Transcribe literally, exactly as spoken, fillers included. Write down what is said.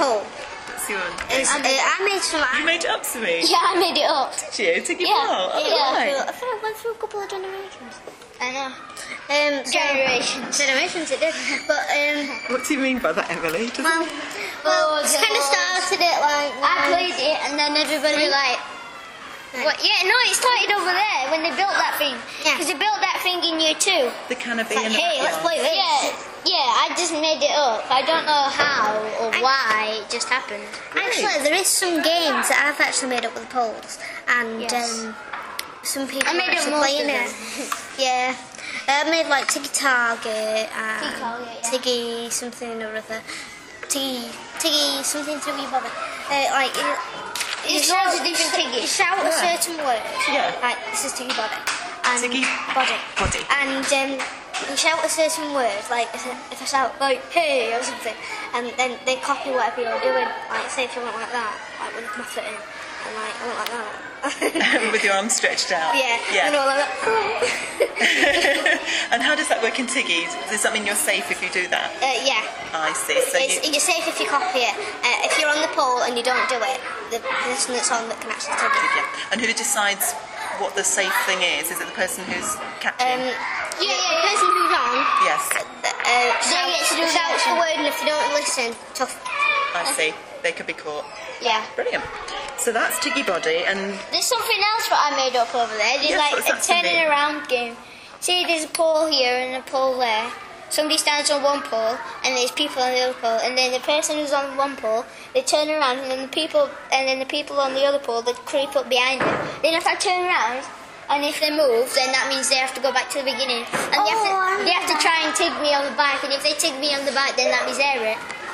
pole. What's your one? It's, uh, I made some. You made it up to me? Yeah, I made it up. Did you? Tiggy Yeah, Pole? Oh, yeah. right. I feel like I went through a couple of generations. I know. Um, so- Generations. Generations, it did. But, um, What do you mean by that, Emily? Does well, it... well, it's kind of started it like. I played it, and then everybody like. What? Yeah, no, it started over there when they built that thing. Yeah. Because they built that thing in year two. The canopy Like, in the hey, let's backyard. play this. Yeah, yeah, I just made it up. I don't know how or I- why it just happened. Actually, there is some games that I've actually made up with poles, and Yes. um, some people I made are up actually most playing of it. Yeah, I made like Tiggy Target and Tiggy Target, yeah. Tiggy something or other. Tiggy, Tiggy something Tiggy Bobby. Uh, like you, you There's shout, loads of different you Tiggies. shout a Yeah. certain word. Yeah. Like this is Tiggy Body. And Tiggy Body. Body. And um, you shout a certain word. Like if I- if I shout like hey or something, and then they copy whatever you're doing. Like say if you went like that, like with my foot in, and like I went like that. With your arms stretched out. Yeah. Yeah. And all like that. And how does that work in Tiggy? Does that mean you're safe if you do that? Uh, yeah. I see. So It's, you... you're safe if you copy it. Uh, if you're on the pole and you don't do it, the person that's on that can actually take it. Yeah. And who decides what the safe thing is? Is it the person who's Um, catching? yeah, yeah, the person who's on Yes. uh, shout, get to do the shouts the action. word, and if they don't listen, tough. I see. They could be caught. Yeah. Brilliant. So that's Tiggy Body, and There's something else that I made up over there. There's Yes, like what's a that to turning me? around game. See, there's a pole here and a pole there. Somebody stands on one pole, and there's people on the other pole. And then the person who's on one pole, they turn around, and then the people, and then the people on the other pole, they creep up behind them. Then if I turn around, and if they move, then that means they have to go back to the beginning. And they, have Oh, I to, they have to try and tig me on the back. And if they tig me on the back, then that means they're it.